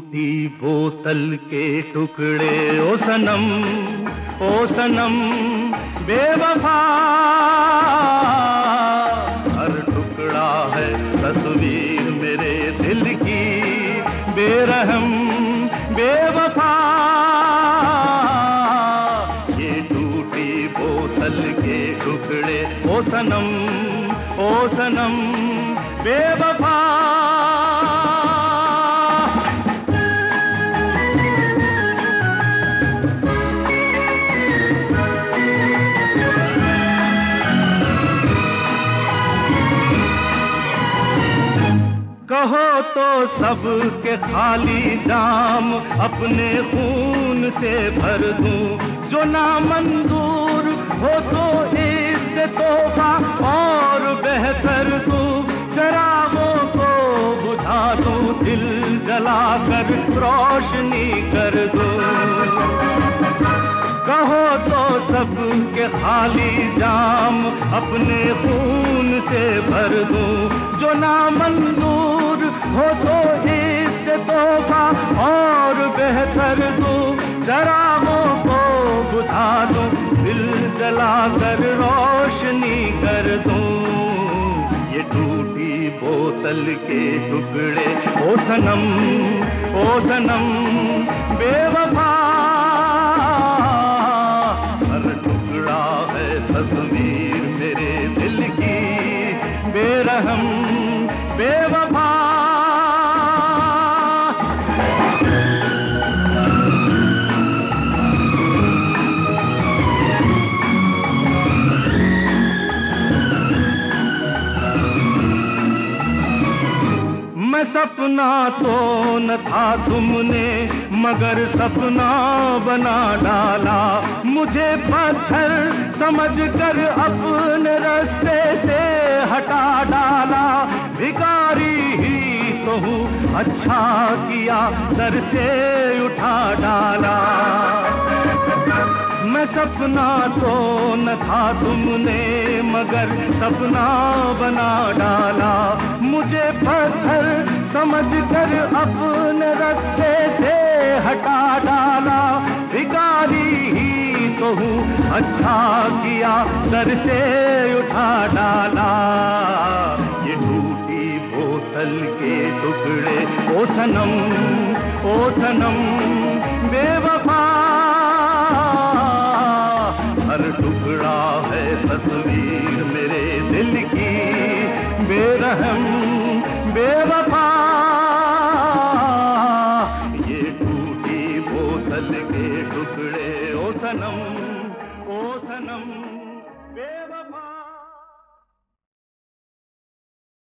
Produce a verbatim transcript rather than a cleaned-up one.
टूटी बोतल के टुकड़े ओ सनम, ओ सनम बेवफा। हर टुकड़ा है तस्वीर मेरे दिल की बेरहम बेवफा। ये टूटी बोतल के टुकड़े ओ सनम, ओ सनम बेवफा। कहो तो सबके खाली जाम अपने खून से भर दूं, जो नामंजूर हो तो इससे तौबा और बेहतर दूं। चरागों को बुझा दूं, दिल जलाकर रोशनी कर दूं। कहो तो सबके खाली जाम अपने खून से भर दूं, जो नामंजूर हो तो इससे तौबा और बेहतर दूं। चरागों को बुझा दूं, दिल जलाकर रोशनी कर दूं। ये टूटी बोतल के टुकड़े ओ सनम, ओ सनम बेवफा। हर टुकड़ा है तस्वीर मेरे दिल की बेरहम बेवफा। मैं सपना तो न था तुमने मगर सपना बना डाला। मुझे पत्थर समझकर अपने रास्ते से हटा डाला। भिखारी ही तो हूँ, अच्छा किया सर से उठा डाला। मैं सपना तो न था तुमने मगर सपना बना डाला। मुझे पत्थर समझकर अपने रास्ते से हटा डाला। भिखारी ही तो हूँ, अच्छा किया सर से उठा डाला। ये टूटी बोतल के टुकड़े ओ सनम, ओ सनम बेवफा। हर टुकड़ा है तस्वीर मेरे दिल की बेरहम बेवफा। ये टूटी बोतल के टुकड़े ओ सनम, ओ सनम बेवफा।